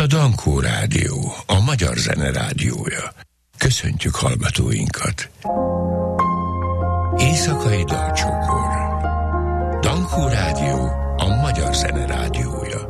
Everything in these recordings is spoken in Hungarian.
a Dankó Rádió, a magyar zene rádiója. Köszöntjük hallgatóinkat! Éjszakai dalcsokor. Dankó Rádió, a magyar zene rádiója.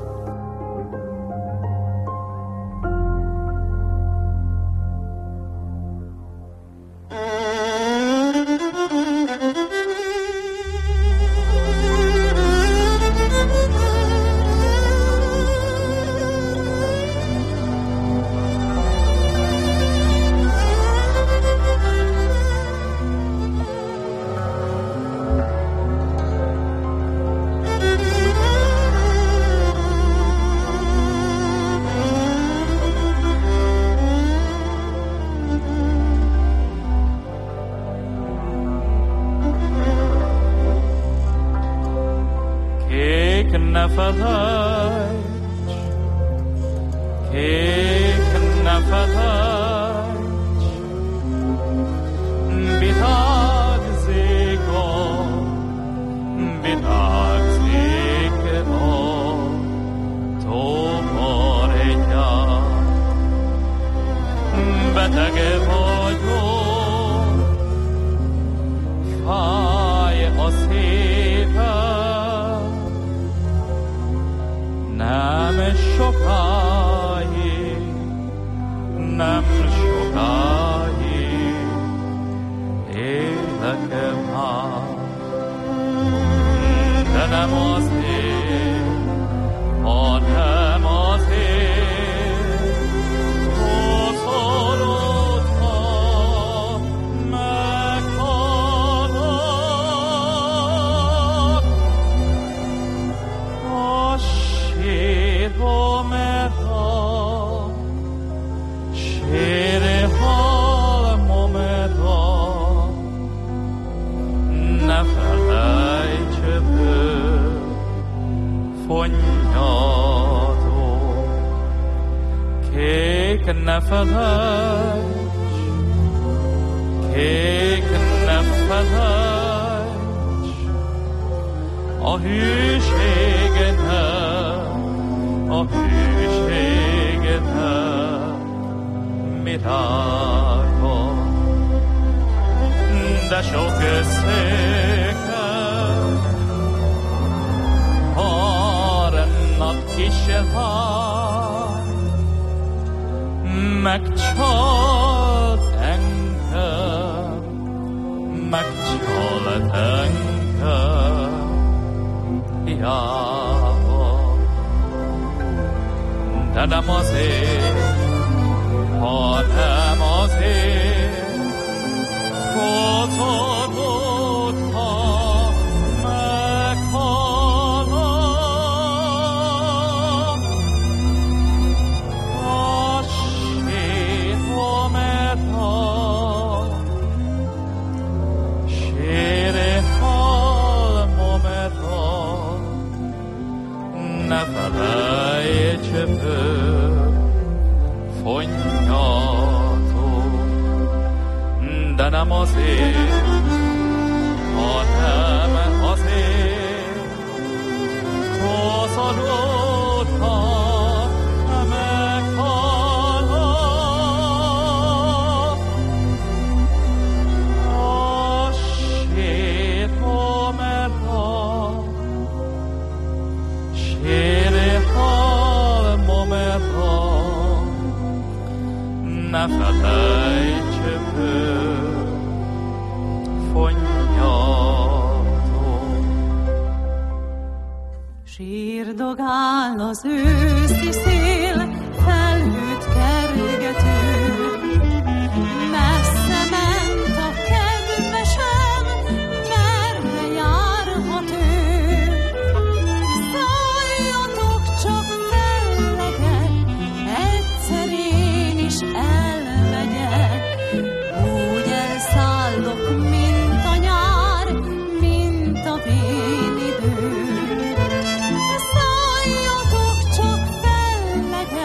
Sírdogál az őszi szél, felhőt kergető, messze ment a kedvesem, merre járhat ő. Szálljatok csak fellegek, egyszer én is elmegyek, úgy elszállok, mint a nyár, mint a bénidő. Szálljatok csak fellegek,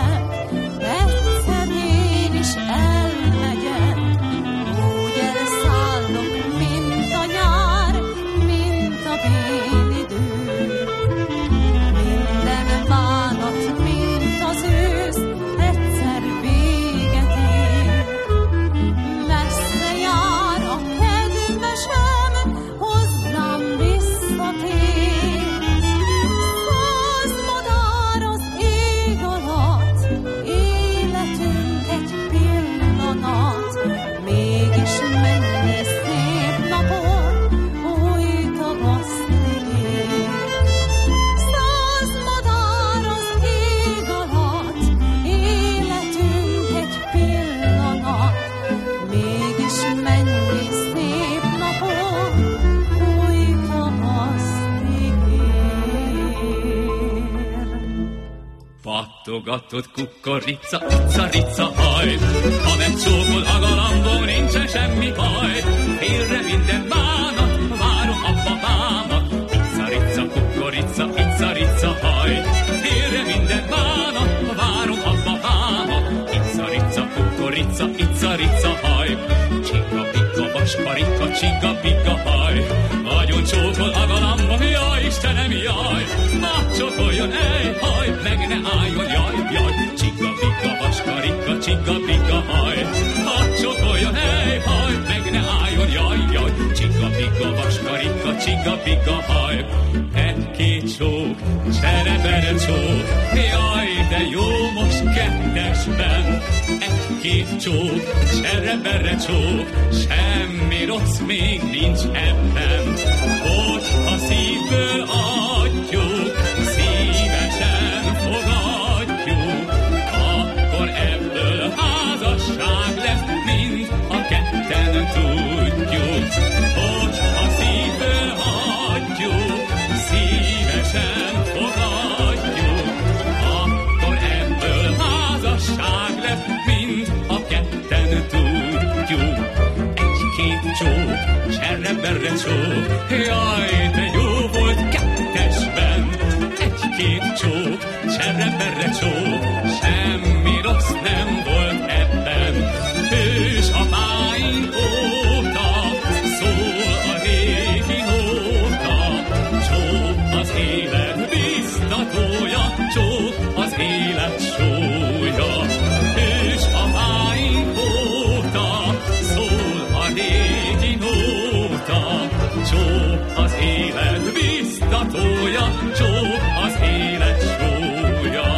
hatogatott kukorica, ica-rica haj. Ha megcsókol a galambom, nincsen semmi baj. Félre minden bánat, várom a babámat. Ica-rica kukorica, ica-rica haj. Félre minden bánat, várom a babámat. Ica-rica kukorica, ica-rica haj. Csiga-biga vaskarika, csiga-biga haj. Nagyon csókol a galambom, jaj Istenem, jaj. Csókoljon, ej, haj, meg ne álljon, jaj, jaj. Csiga-biga vaskarika, csiga-biga haj. Csókoljon, ej, haj, meg ne álljon, jaj, jaj. Csiga-biga vaskarika, csiga-biga haj. Egy-két csók, csere-bere csók, jaj, de jó most kettesben. Egy-két csók, csere-bere csók, semmi rossz még nincs ebben. Hogyha szívből adjuk, szívesen fogadjuk, akkor ebből házasság lesz, mint a ketten tudjuk. Hogyha szívből adjuk, szívesen fogadjuk, akkor ebből házasság lesz, mint a ketten tudjuk. Egy-két csók, cserre-berre csók, jaj, de jó volt kettesben. Egy-két csók, cserre-berre csók, semmi rossz nem volt ebben. Hős apáink óta szól a régi nóta. Csók az élet biztatója, csók az élet sója. Hős apáink óta szól a régi nóta. Csók az élet biztatója, csók az élet sója.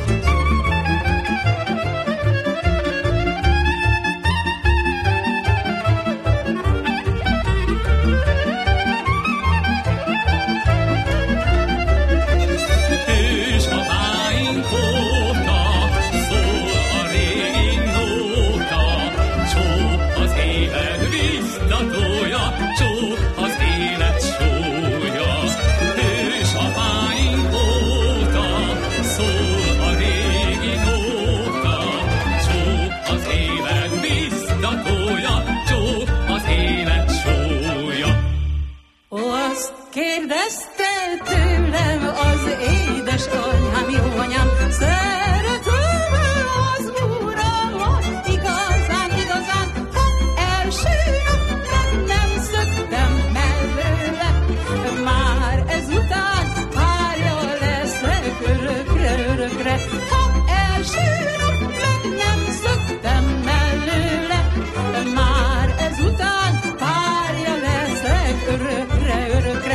Hős apáink óta szól a régi nóta. Csók az élet biztatója, csók az élet sója. Hős apáink óta szól a régi nóta. Csók az élet biztatója, csók az élet sója. Ó, azt kérdezte tőlem az édes anyám, jó anyám, szeretem az uramat, igazán, igazán, ha első nap meg nem szöktem mellőle, már ezután párja leszek örökre, örökre, ha első nap meg nem szöktem mellőle, már ezután párja leszek örökre, örökre.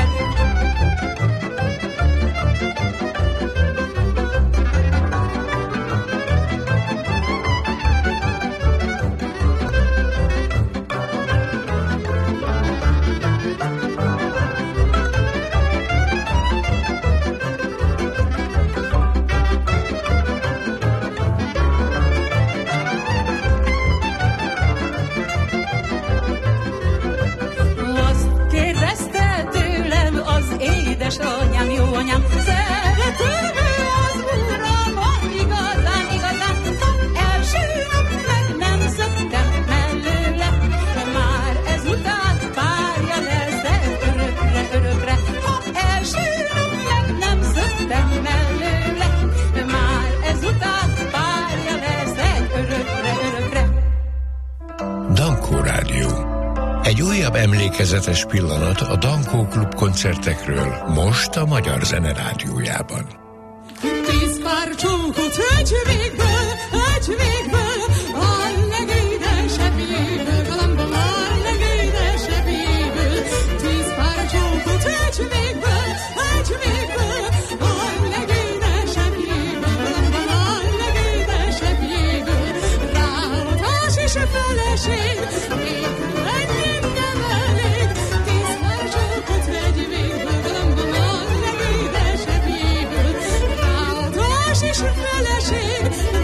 Azt kérdezte tőlem az édes anyám, jó anyám, szeretem az uramat, igazán, igazán, ha első nap meg nem szöktem mellőle, már ezután párja leszek örökre, örökre, ha első nap meg nem szöktem mellőle, már ezután párja leszek örökre, örökre. Dankó Rádió. Egy újabb emlékezetes pillanat a Dankó Klub koncertekről, most a Magyar Zene Rádiójában. 10 pár csókot egy végből, a legédesebb jéből, galambom a legédesebb jéből. 10 pár csókot egy végből, a legédesebb jéből, galambom a legédesebb jéből. Ráadás és a feleség, nélkül ennyit nem elég. 10 pár csókot egy végből, galambom a legédesebb jéből. Ráadás és a feleség,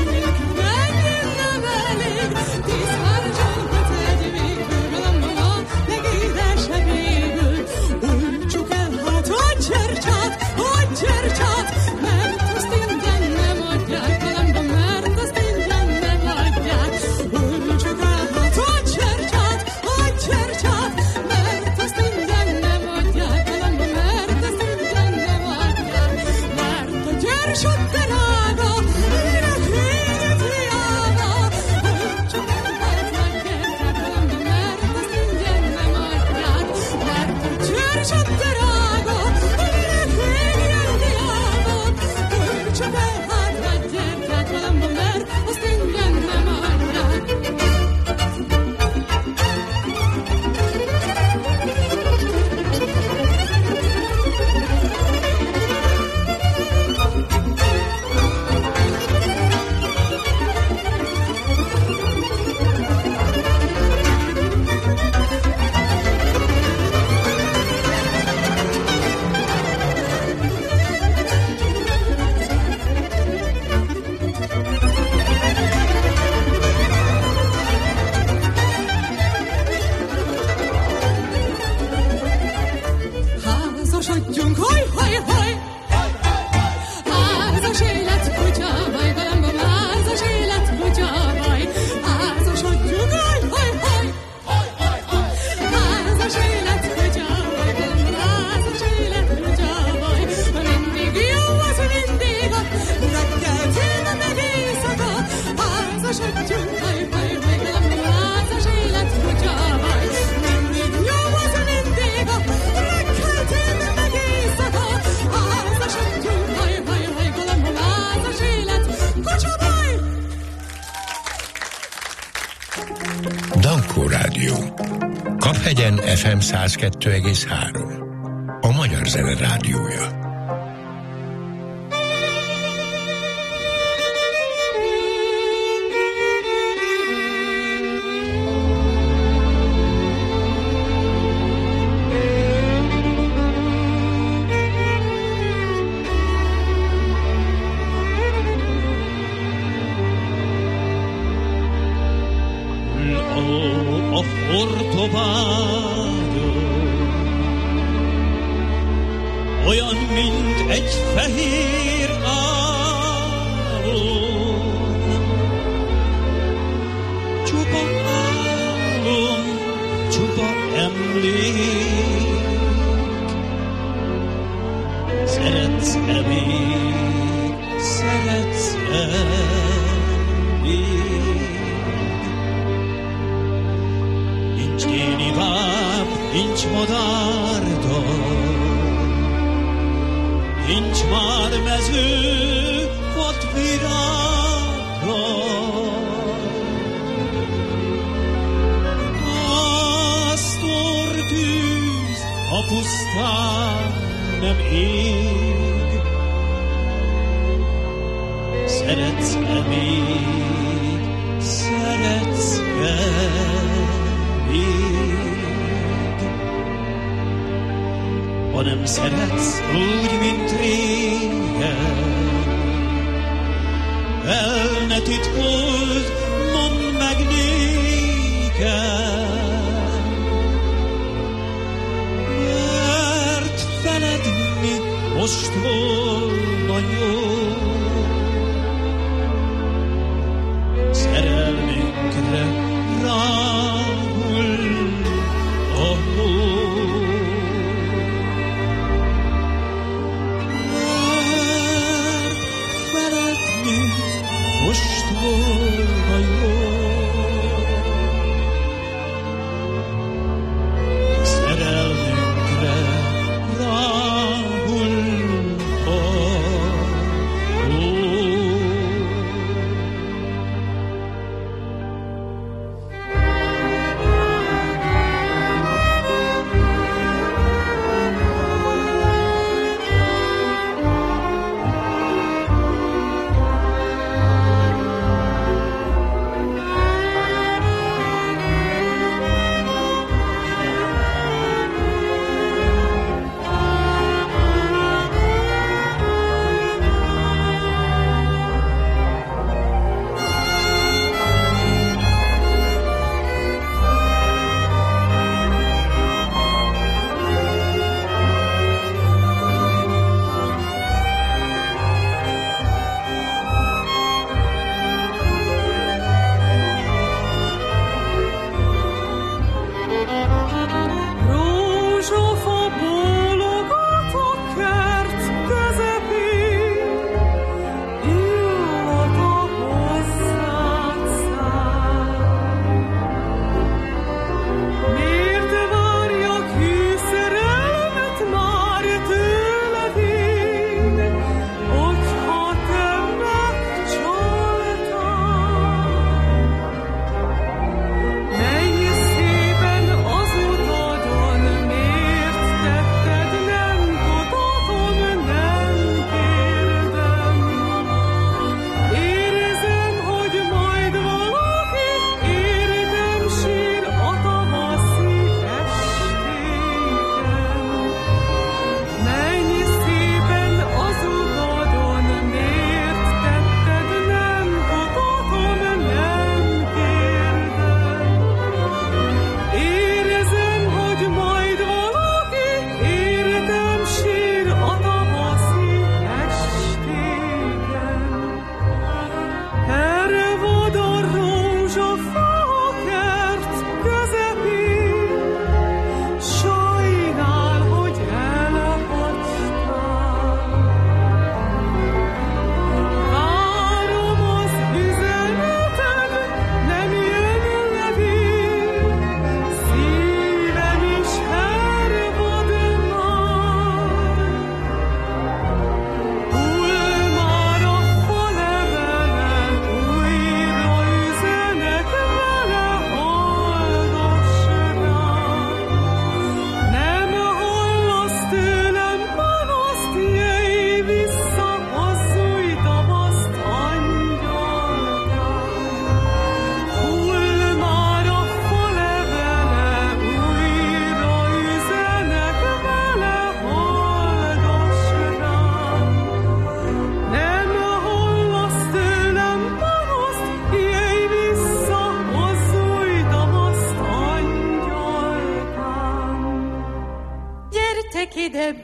vagyunk, haj, haj, haj! Házas élet, kutyabaj, galambom, házas élet, kutyabaj, házasodjunk, haj, haj, haj! Házas élet, kutyabaj, galambom, házas élet, kutyabaj, mindig jó az, mindig a reggel, célna meg éjszaka, házasodjunk, haj, haj, haj, galambom, házas élet, kutyabaj, mindig jó az, mindig a reggel, célna meg éjszaka, házasodjunk, haj, haj, haj, galambom, házas élet, kutyabaj! Dankó Rádió. Kaphegyen FM 102,3. A Magyar Zene Rádiója. A Fortobágyon olyan, mint egy fehér álom, csupa álom, csupa emlék. Szeretsz-e még, szeretsz-e még? Nincs géniváp, nincs madárdal, nincs már mező vadvirággal. Pásztortűz a pusztán nem ég. Szeretsz-e még, szeretsz-e még? Ha nem szeretsz úgy, mint régen, el ne titkold, mondd meg nékem, mert feledni most volna jó. Szerelmünkre ráhull a hó. Most volna jó. Szerelmünkre ráhull a hó.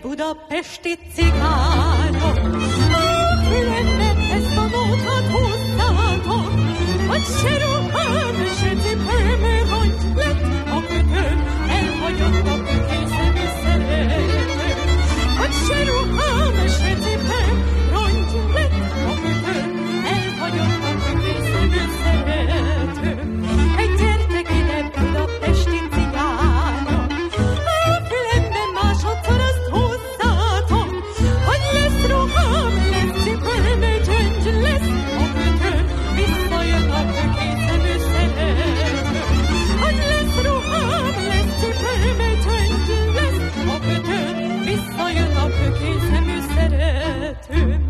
budapesti cigányok, fülönnek ezt a nótát hozzátok, hogy se ruhám, se cipőm, rongy lett a kötőm, elhagyott a kökészemű szerető. Hogy se ruhám, se cipőm, rongy lett a kötőm, elhagyott a kökészemű szerető. Egy gyertek ide budapesti cigányok, a fülemben másodszor azt hozzátok, hogy lesz ruhám, lesz cipőm, gyöngy lesz a kötőm, visszajön a kökészemű szerető. Hogy lesz ruhám, lesz cipőm, gyöngy lesz a kötőm, visszajön a kökészemű szeretőm.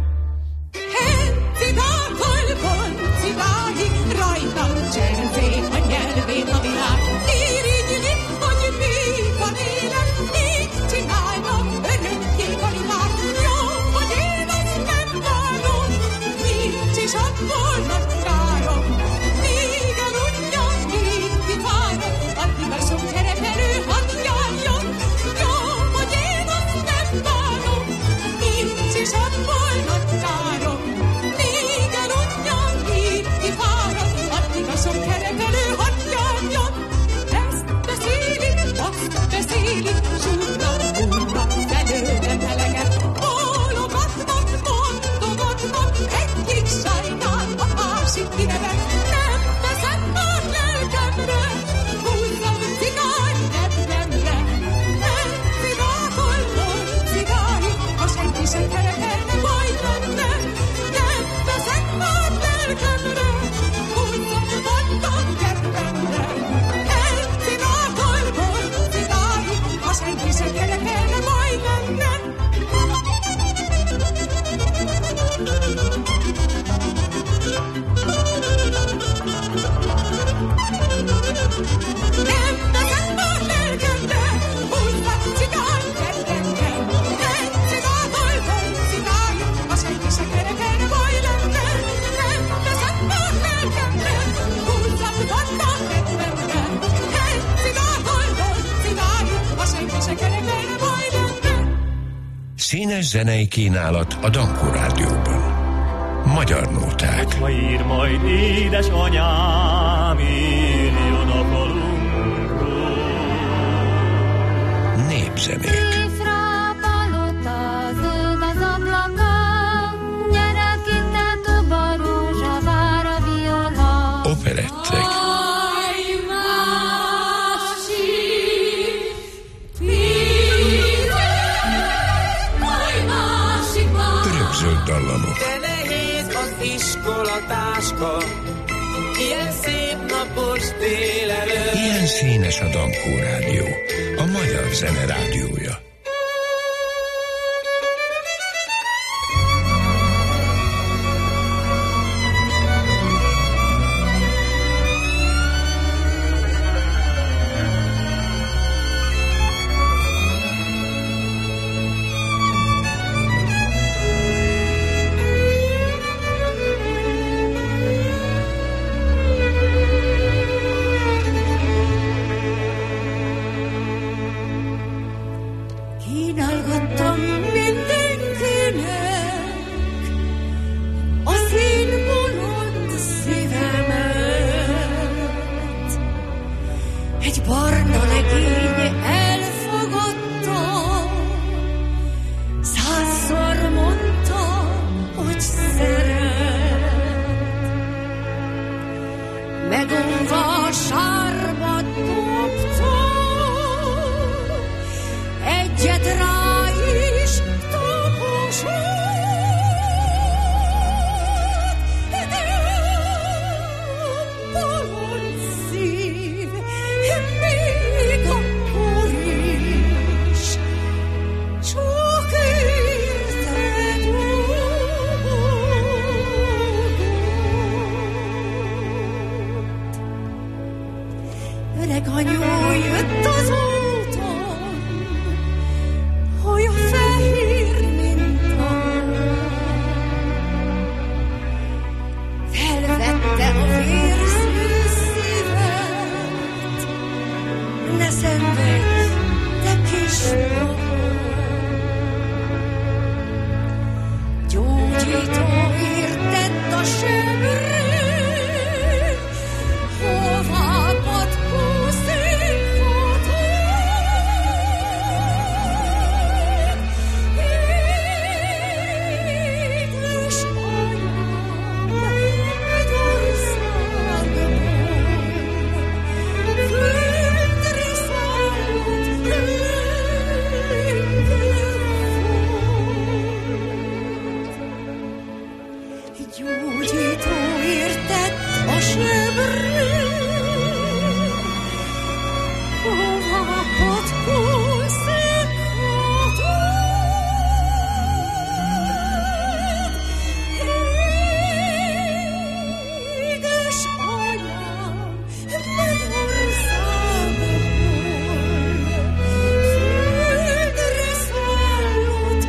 Cigákolkon, cigáig, rajtam cserzék a nyelvét a világ. Irigyli, hogy még van élet, így csinálnak örökké kalimát. Jó, hogy én azt nem várom, nincs is abból nagy károm. Míg eludjon, míg kifárom, addig a sok kereperő hadd járjon. Jó, hogy én azt nem várom, nincs is abból nagy károm. Míg eludjon, míg kifárom, addig a sok kereperő hadd járjon. Ezt beszélik, azt beszélik, súrnak, úrnak, felőlem eleget. Bólogatnak, mondogatnak, egyik sajnál, a másik kinevet. Nem veszem már lelkemre, húzzam cigány nebbemre. Nem cigákolom, cigány, ha senki sem kerekelne, majd lenne. Nem veszem már lelkemre, húzzam vaddag nebbemre. Nem cigákolom, cigány, ha senki sem kerekelne, majd lenne. Nem veszem már lelkemre, húzzam cigány nebbemre. Nem cigákolom, cigány, ha senki sem kerekelne, majd lenne. Nem veszem már lelkemre, húzzam vaddag nebbemre. Nem cigákolom, cigány, ha senki sem kerekelne, majd lenne. Színes zenei kínálat a Dankó Rádióban. Magyar nóták. Ha ír majd édesanyám, írjon a falunkról. Népzenék. Észre palota, zöld az ablaka, gyerek itt a tuba, rózsa, vár a viola. Operettek. Örökzöld dallamok. De nehéz az iskolatáska, ilyen szép napos délelőtt. Ilyen színes a Dankó Rádió, a magyar zene rádiója. Gyógyító értett a semre, hová patkózik fotón. Édes anyám, Mennyországban, földre szállt gyógyító értett a sebre, hová patkózik fotón. Édes anyám, Mennyországban, földre szállott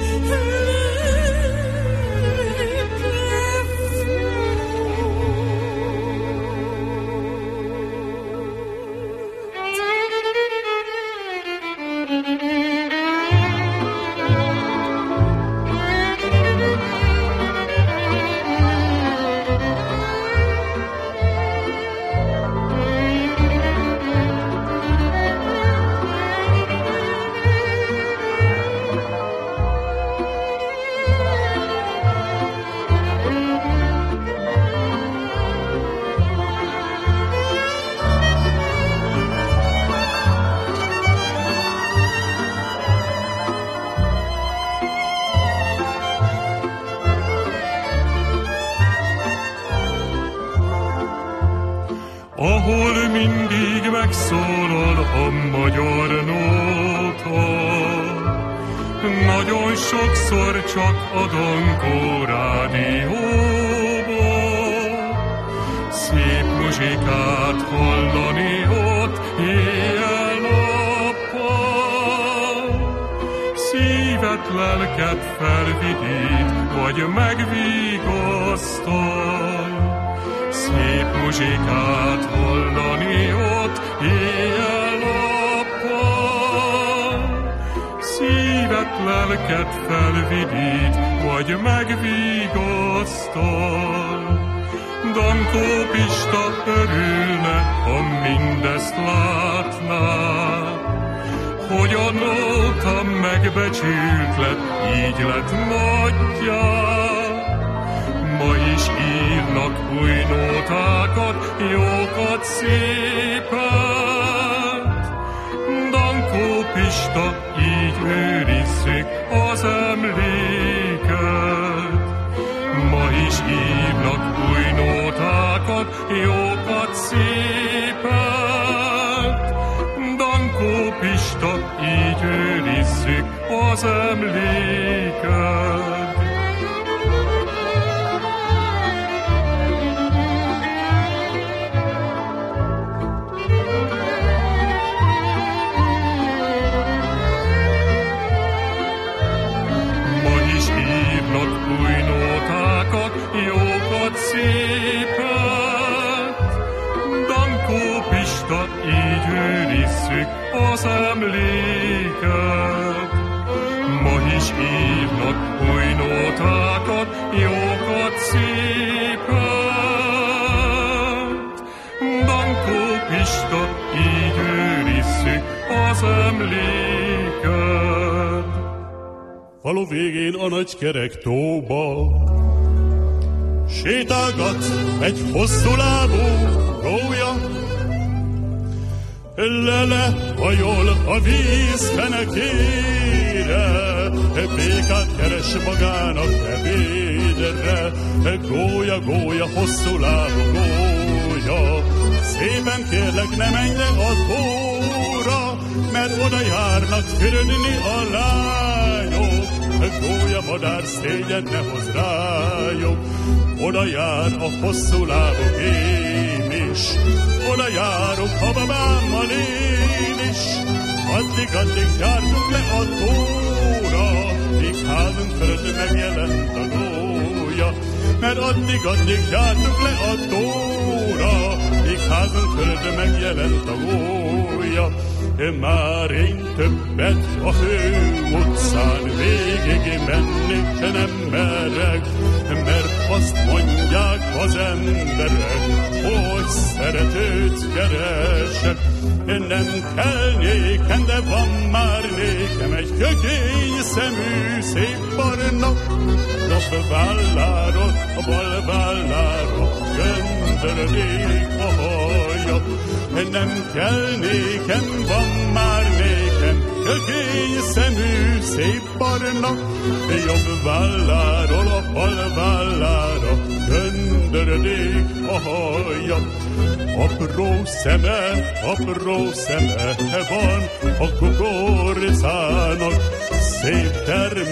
ahol mindig megszólal a magyar nóta. Nagyon sokszor csak a Dankó rádióba, szép muzsikát hallani ott éjjel-nappal. Szívet, lelket felvidít, vagy megvigasztal. Szép muzsikát hallani ott éjjel-nappal. Szívet, lelket felvidít, vagy megvigasztal. Dankó Pista örülne, ha mindezt látná, hogy a nóta megbecsült lett, így lett nagyjá. Ma is írnak új nótákat, jókat, szépet. Dankó Pista, így őrizzük az emléket. Ma is írnak új nótákat, jókat, szépet. Dankó Pista, így őrizzük az emléket. Új nótákat, jókat, szépet. Dankó Pista, így őrizzük az emléket. Ma is írnak új nótákat, jókat, szépet. Dankó Pista, így őrizzük az emléket. Falu végén a nagy kerek tóba sétálgat egy hosszú lábú gólya. Lele hajol a víz fenekére, békát keres magának ebédre. Gólya, gólya, hosszú lábú gólya, szépen kérlek, ne menj le a tóra, mert oda járnak fürödni a lányok. Gólya madár, szégyen ne hoz rájuk, oda jár a hosszú lábú én is, oda járok a babámmal én is. Addig jártunk le a tóra, míg házunk fölött megjelent a gólya. Mert addig jártunk le a tóra, míg házunk fölött megjelent a gólya. Már én többet a fő utcán végig menni nem merek, emberek, hogy szeretőt keresek. Nem kell nékem, de van már nékem egy kökény szemű szép barna. Jobb válláról, a bal válláról göndörödik a haja. Nem kell nékem, van már nékem kökény szemű szép barna. Jobb válláról, a bal vállára göndörödik a haja. Apró szeme van a kukoricának, szép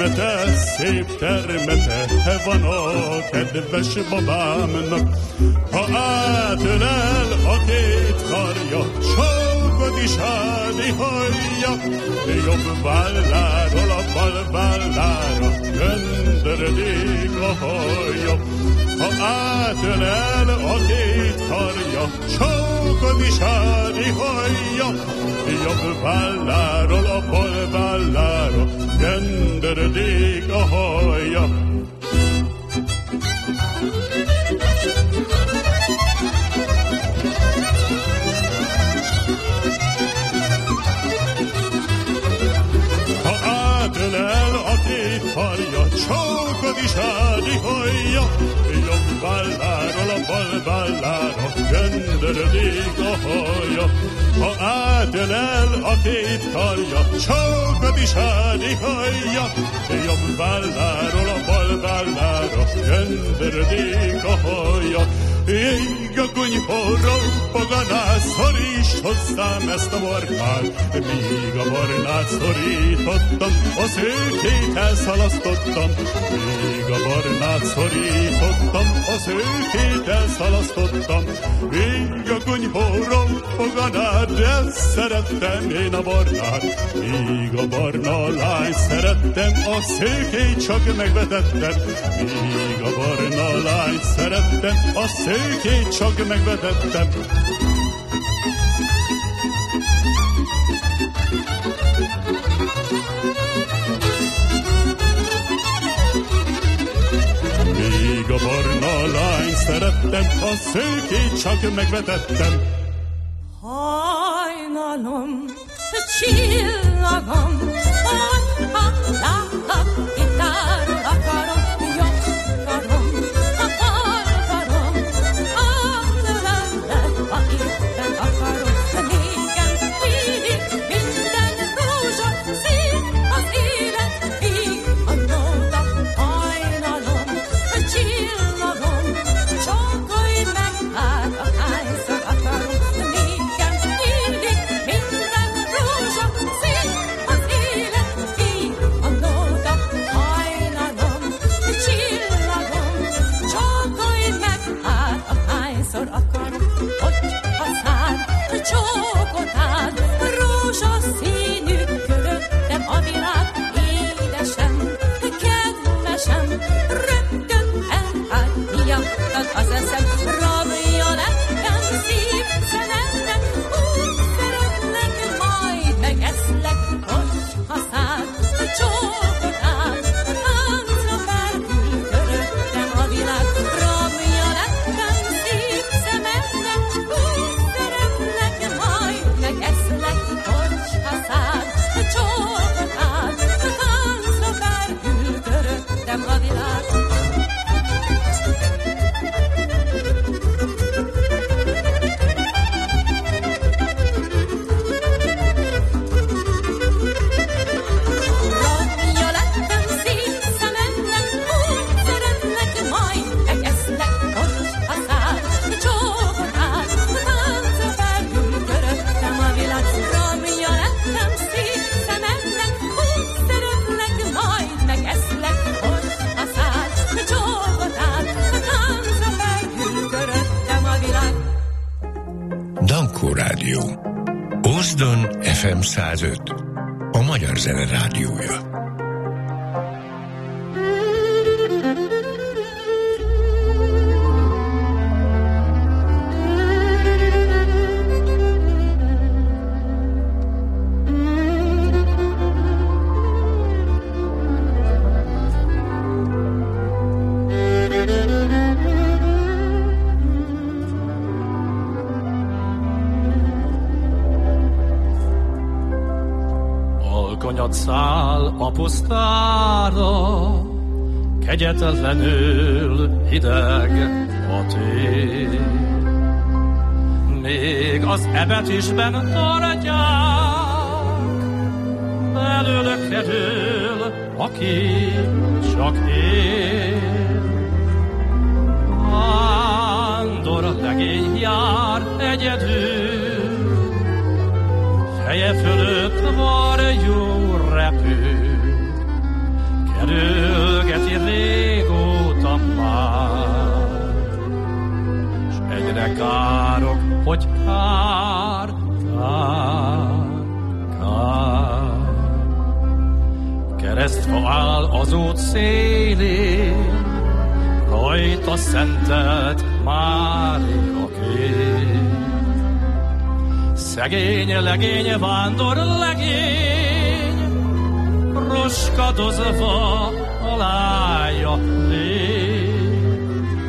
termete van a kedves babámnak. Ha átölel a két karja, sokat is hajja, jobb válláról a bal vállára göndörödik a haja. Ha átölel a két karja, sokat is hajja, jobb válláról a bal vállára göndörödik a haja. Ha átölel a két karja, sokat is hajja, jobb válláról a bal vállára göndörödik a haja. Ha átölel a két karja, sokat is hajja, jobb válláról a bal vállára göndörödik a haja. Ég a kunyhóra, paganász, szorítsd hozzám ezt a barnát. Míg a barnát szorítottam, a szőkét elszalasztottam. Míg a barnát szorítottam, a szőkét elszalasztottam. Míg a kunyhóra, paganát, de szerettem én a barnát. Míg a barna lány szerettem, a szőkét csak megvetettem. Míg a barna lány szerettem, a szőkét csak megvetettem. Míg a barna lány szerettem, a szőkét csak megvetettem. Hajnalom, csillagom, látlak, gitáron akarom, jobb karom, a bal karom, átölellek, ha éppen akarom. Nékem mindig minden rózsa, szép az élet, így a nóta. Hajnalom, csillagom, csókolj meg, hát ahányszor akarom. Nékem mindig minden rózsa, szép az élet, így a nóta. Hajnalom, csillagom, csókolj meg, hát ahányszor akarom. Hogyha száll csókot áll, rózsaszínű köröttem a világ. Édesem, kedvesem, rögtön elháll miattad az eszem. Rabja lettem szív szememnek, úgy szeretlek, majd megeszlek. Hogyha száll csókot áll, táncra felkül köröttem a világ. Rabja lettem szív szememnek, úgy szeretlek, majd megeszlek. Hogyha száll csókot áll, táncra felkül köröttem a világ. Rabja lettem szív szememnek, úgy szeretlek, majd megeszlek. Hogyha száll csókot áll, táncra felkül köröttem a világ. Rabja lettem szív szememnek, úgy szeretlek, majd megeszlek. Hogyha száll csókot áll, táncra felkül köröttem a világ. Dankó Rádió. Ózdon FM 105. A Magyar Zene Rádiója. Árat száll a pusztára, kegyetlenül hideg a tél. Még az ebet is bent tartják, belőle kerül, aki csak él. Vándor legény jár egyedül, feje fölött varjú repül, kerülgeti régóta már, s egyre károk, hogy kár, kár, kár. Keresztfa áll az út szélén, rajta szentelt Mária kép. Szegény legény, vándor legény, roskadozva alája lép.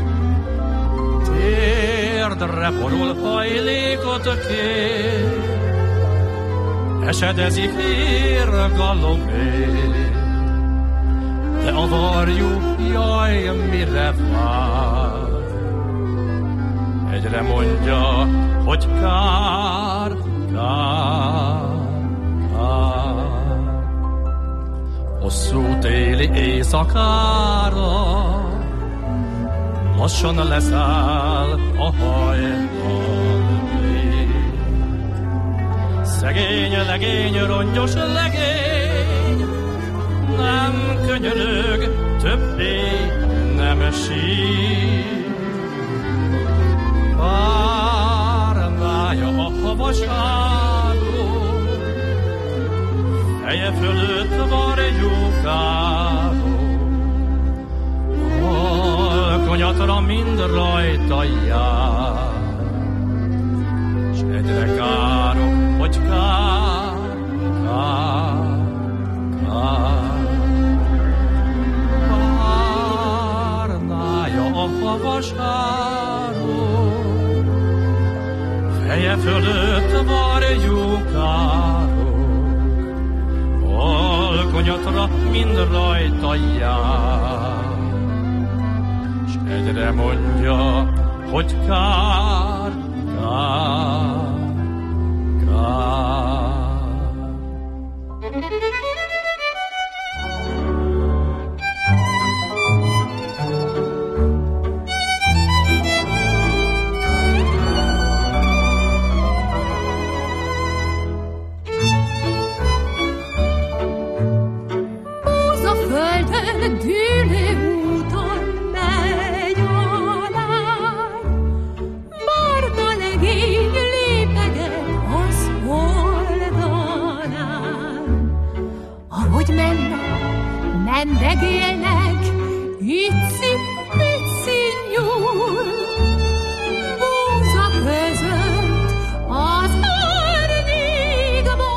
Térdre borul, hajlékot kér, esedezik érgalomé. De a varjú, jaj, mire vár? Egyre mondja, hogy kár, kár, kár. Hosszú téli éjszakára lassan leszáll a hajnal lég. Szegény legény, rongyos legény, nem könyörög, többé nem sír. Párnája a havaságon, feje fölött varjúkáló, alkonyatra mind rajta jár, s egyre károk, hogy kár, kár, kár. Párnája a havaságon, feje fölött varjúkárok, alkonyatra mind rajta jár, s egyre mondja, hogy kár, kár, kár. Dűlő úton megy a lány, barna legény lépeget az oldalán. Ahogy mennek, mendegélnek, icci-pici nyúl, búza között az árnyékba,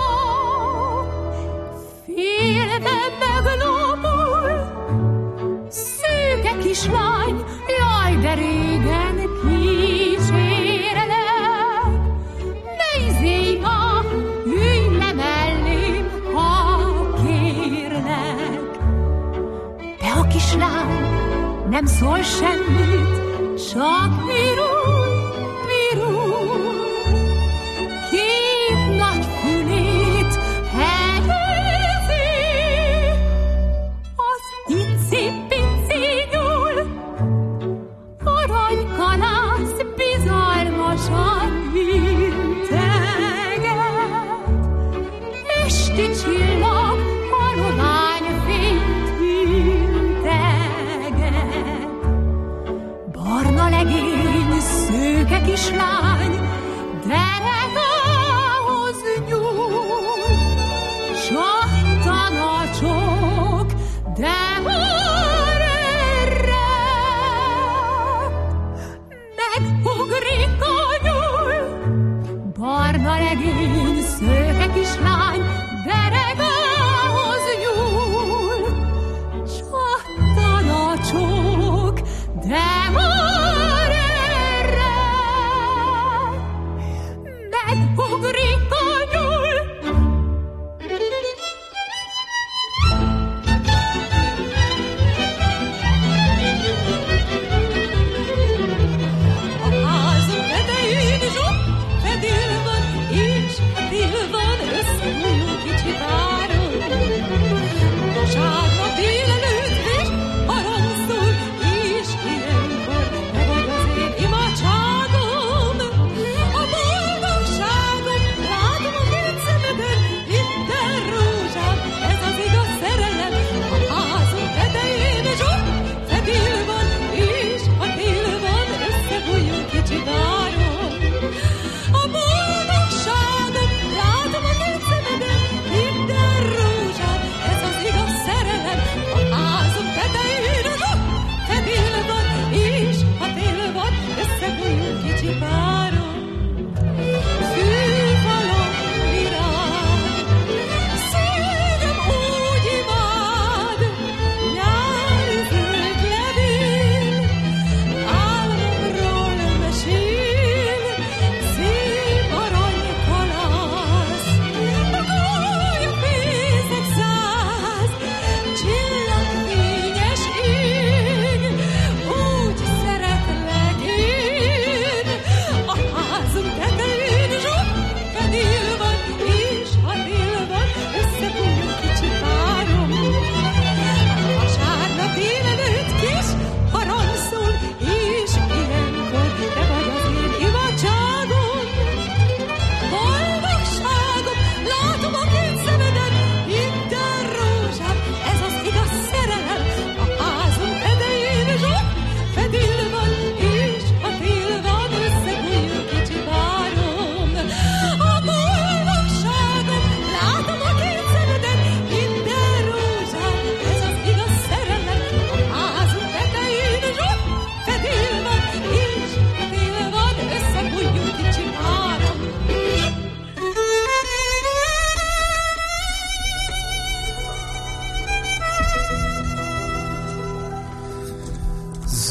félve meglóbul, szőke kislány, jaj, de régen kísérlek. Ne izélj ma, ülj le mellém, ha kérlek. De a kislány nem szól semmit, csak virul, virul. Két nagy fülét helyezi, az icipici nyúl, aranykalász bizalmasan integet. Esti csillag halományfényt integet. Barna legény, szőke kislány, derekához nyúl, csak tanácsok, de már erre megugrik a nyúl. Barna legény, szőke kislány, derekához nyúl, csak tanácsok, de már erre megugrik a nyúl.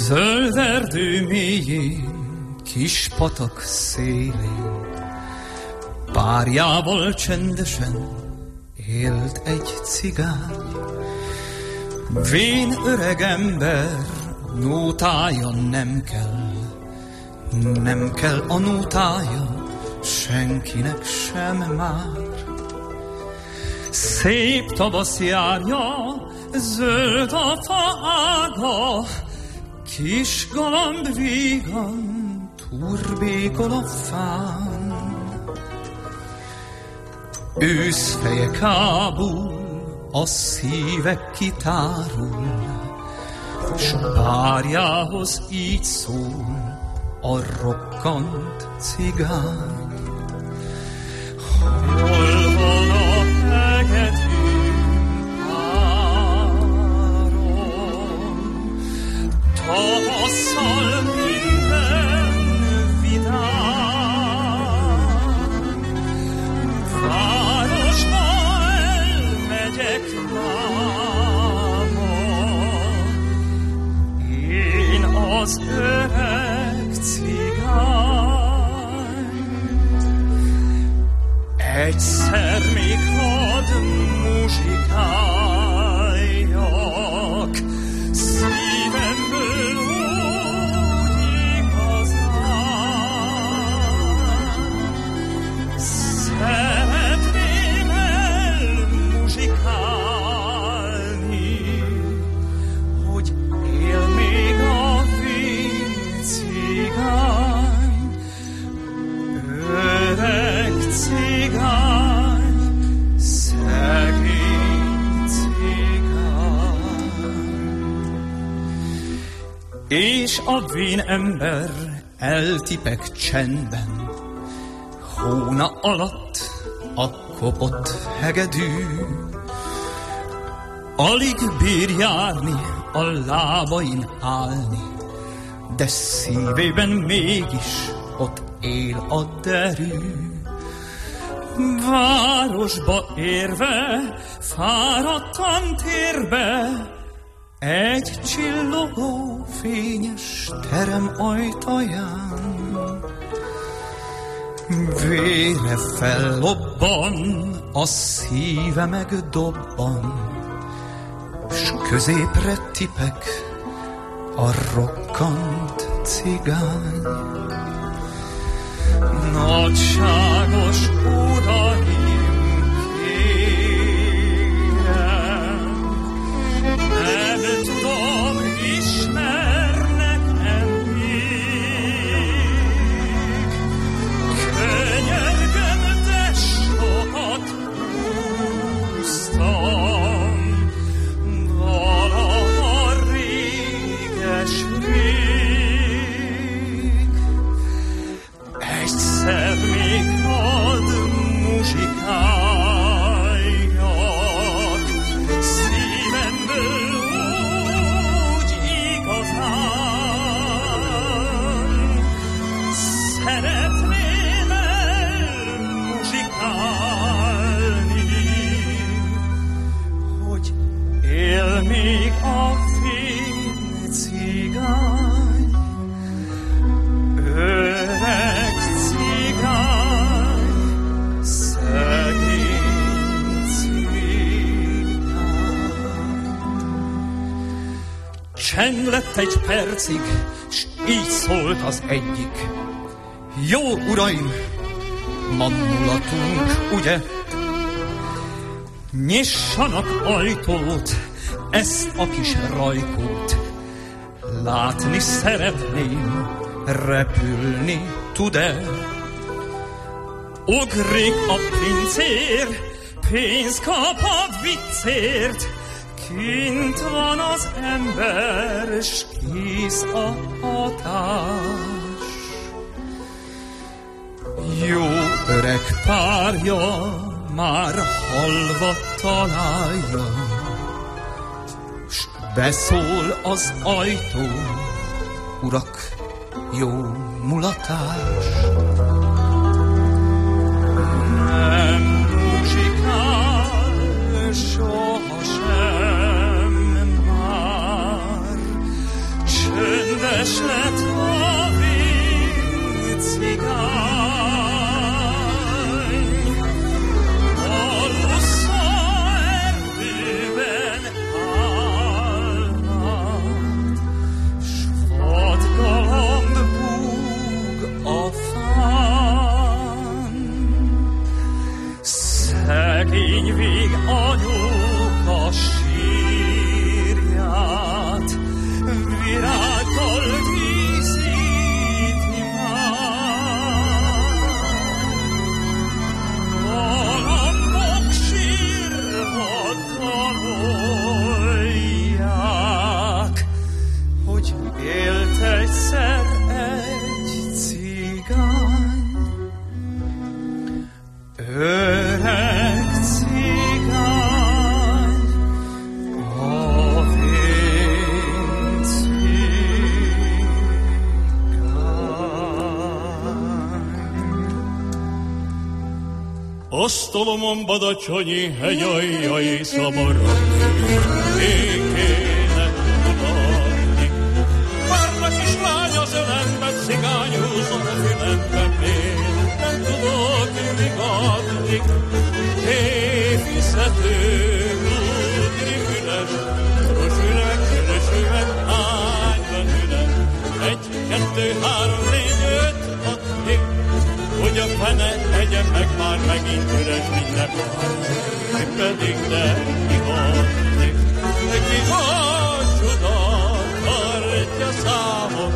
Zöld erdő mélyén, kis patak szélén, párjával csendesen élt egy cigány. Vén öreg ember, nótája nem kell a nótája senkinek sem már. Szép tavasz járja, zöld a fa ága, kis galamb vígan turbékol a fán. Őszfeje kábul, a szíve kitárul, s párjához így szól a rokkant cigány. Hol van a hegedű párom, tavasszal minden vidám, városba elmegyek máma, én az öreg cigány. Egyszer még hadd muzsikáljak, szívemből úgy igazán. Szeretném elmuzsikálni, hogy él még a vén cigány, öreg cigány, szegény cigány. És a vén ember eltipek csendben, hóna alatt a kopott hegedű. Alig bír járni, a lábain állni, de szívében mégis ott él a derű. Városba érve, fáradtan térbe, egy csillogó fényes terem ajtaján. Vére fellobban, a szíve megdobban, s középre tipek a rokkant cigány. Nagyságos uraim, kérem, nem tudom, ismernek-e még. Könyörgöm, de sokat húztam, valaha réges rég. Egyszer még hadd muzsikáljak, szívemből úgy igazán. Szeretném elmuzsikálni, hogy él még a vén cigány, öreg cigány, szegény cigány. Csend lett egy percig, s így szólt az egyik. Jó uraim, ma mulatunk, ugye? Nyissanak ajtót, ezt a kis rajkót. Látni szeretném, repülni tud-e? Ugrik a pincér, pénzt kap a viccért, kint van az ember, s kész a hatás. Jó öreg párja már halva találja, s beszól az ajtó, urak, jó mulatás. Nem muzsikál sohasem már, csönd Üres lett a véd cigány, a rossza erdőben állhat, s vadgalamb búg a fán. Szegény vég anyóka sírját virággal díszíti már. Galambok sírva dalolják, hogy élt egyszer egy cigány. Öreg cigány, a vén cigány. Asztalomon Badacsonyi hegy, ajjaj, szamaradni, ékének mutatni. Várnak is lány az ölemben, cigány húzom a fülemben, én nem tudok vigadni. Évfizető, útri üres, szoros üveg, ányban üres. 1, 2, 3, 4, 5, 6, 7, hogy a fene egyen meg már megint üres minden pár. Ki pedig ne kihatni, ki csoda tartja számot.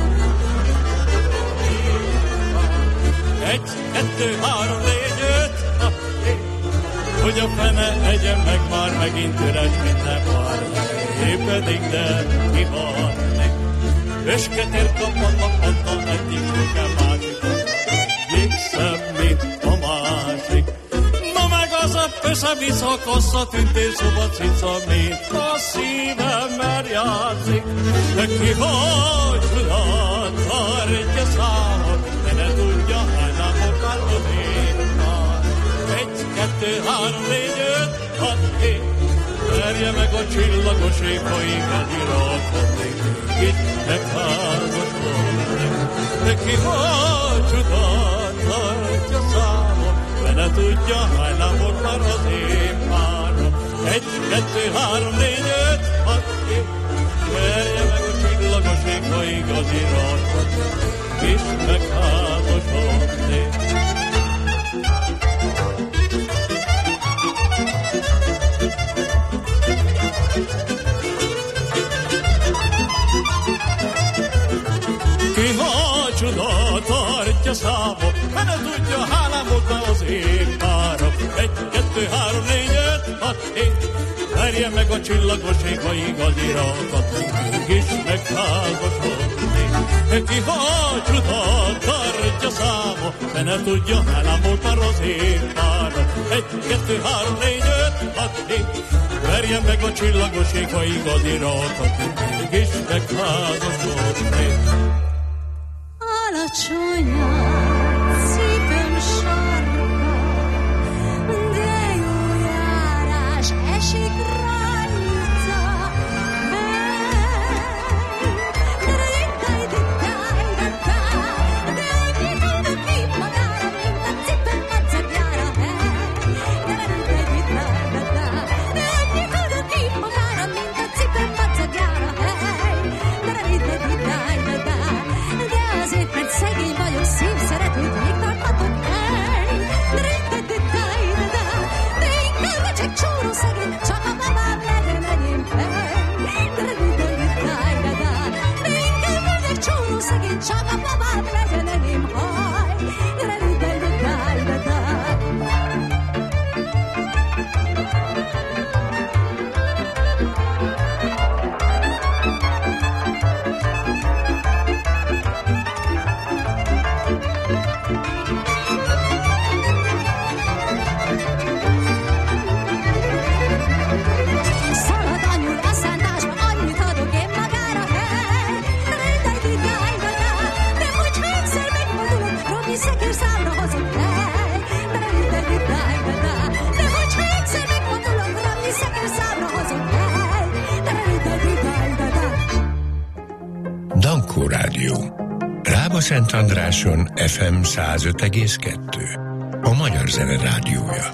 1, 2, 3, 4, 5, 6, 7, hogy a fene egyen meg már megint üres minden pár. Ki pedig ne kihatni, ösketér kapon naponta egyik kell másikon. Szebb, mint a másik. Na meg az a össze-vissza kassza tüntés szoba cica, mint a szívemmel játszik. Ki hogy csodát tartja számot, de ne tudja, hány lámot már az éppár. 1, 2, 3, 4, 5, 6, 7, verje meg a csillagos éjfai gaziratot, itt megházasodni. Ki hogy csodát tartja számot, de ne tudja, hány lámot már az én párom. 1, 2, 3, 4, 5, 6, 7, verje meg a csillagos éghaj igazi ratot, és megházasodni. Ki ha csoda tartja számot, ha ne tudja, hálámot már az én párom. 1, 2, 3, 4, 5, 6, 7, verje meg a csillagos ég, ha igazi rakat, mégis megházasodni. Ki ha csoda tartja számot, ha ne tudja, hálámot már az én párom. 1, 2, 3, 4, 5, 6, 7, verje meg a csillagos ég, ha igazi rakat, mégis megházasodni. Alacsonyan szívem sarka, de jó járás esik rajta. De annyi tud kép magára, mint a cipőm madzagjára. De annyi tud kép magára, mint a cipőm madzagjára. De azért, mert szegény vagyok, szívszerető Dankó Rádió. Rába-Szentandráson FM 105,2. A Magyar Zene Rádiója.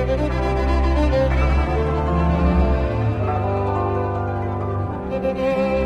Thank you.